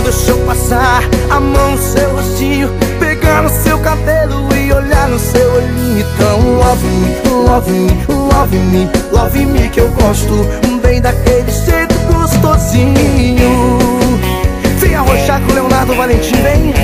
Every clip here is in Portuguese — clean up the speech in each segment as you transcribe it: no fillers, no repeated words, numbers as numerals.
Amor, deixa eu passar a mão no seu rostinho, pegar no seu cabelo e olhar no seu olhinho. Então love me, love me, love me, love me, que eu gosto bem daquele jeito gostosinho. Vem arrochar com Leonardo Valentim, vem.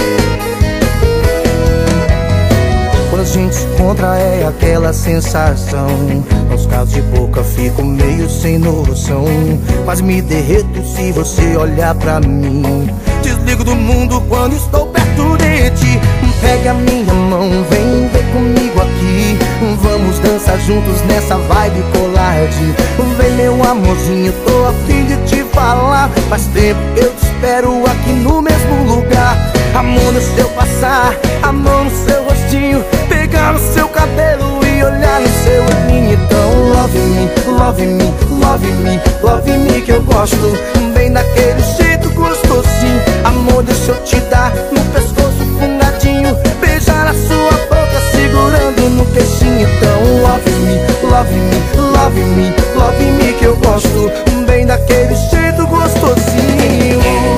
Quando a gente se encontra é aquela sensação, nos casos de boca fico meio sem noção, quase me derreto se você olhar pra mim. Desligo do mundo quando estou perto de ti. Pega a minha mão, vem comigo aqui, vamos dançar juntos nessa vibe colarde. Vem meu amorzinho, tô a fim de te falar, faz tempo que eu te espero aqui no mesmo lugar. Amor, deixa eu passar a mão no seu rostinho, pegar no seu cabelo e olhar no seu olhinho. Então love me, love me, love me, love me, que eu gosto bem daquele jeito gostosinho. Amor, deixa eu te dar no pescoço fungadinho, beijar a sua boca segurando no queixinho. Então love me, love me, love me, love me, que eu gosto bem daquele jeito gostosinho.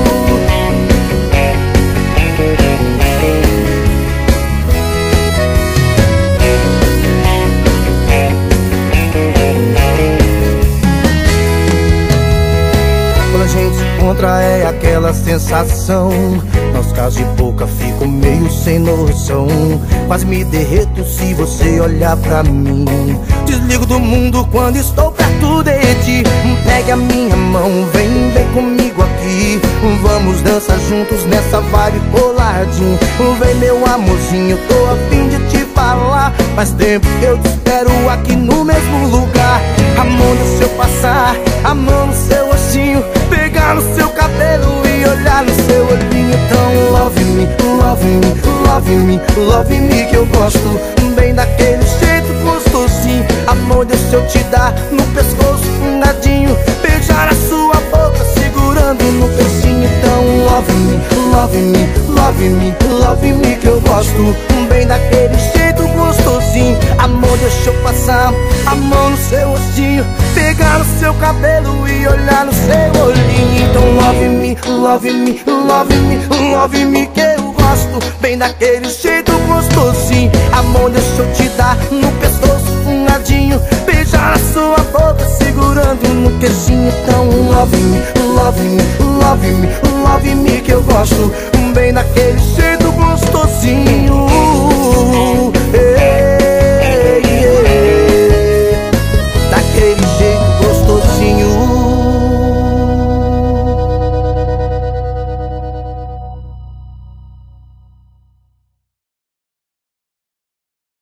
Quando a gente se encontra é aquela sensação, nos casos de boca fico meio sem noção, quase me derreto se você olhar pra mim. Desligo do mundo quando estou perto de ti. Pega a minha mão, vem comigo aqui, vamos dançar juntos nessa vibe coladinho. Vem meu amorzinho, tô a fim de te falar, faz tempo que eu te espero aqui no mesmo lugar. Amor, deixa eu passar a mão no seu rostinho, pegar no seu cabelo e olhar no seu olhinho. Então love me, love me, love me, love me, que eu gosto bem daquele jeito gostosinho. Amor, deixa eu te dar no pescoço fungadinho, beijar a sua boca segurando no peixinho. Então love me, love me, love me, love me, que eu gosto bem daquele jeito gostosinho. Amor, deixa eu passar a mão no seu rostinho, pegar no seu cabelo e olhar no seu olhinho. Então love me, love me, love me, love me, que eu gosto bem daquele jeito gostosinho. Amor, deixa eu te dar no pescoço fungadinho, beijar a sua boca segurando no queixinho. Então love me, love me, love me, love me, que eu gosto bem daquele jeito gostosinho.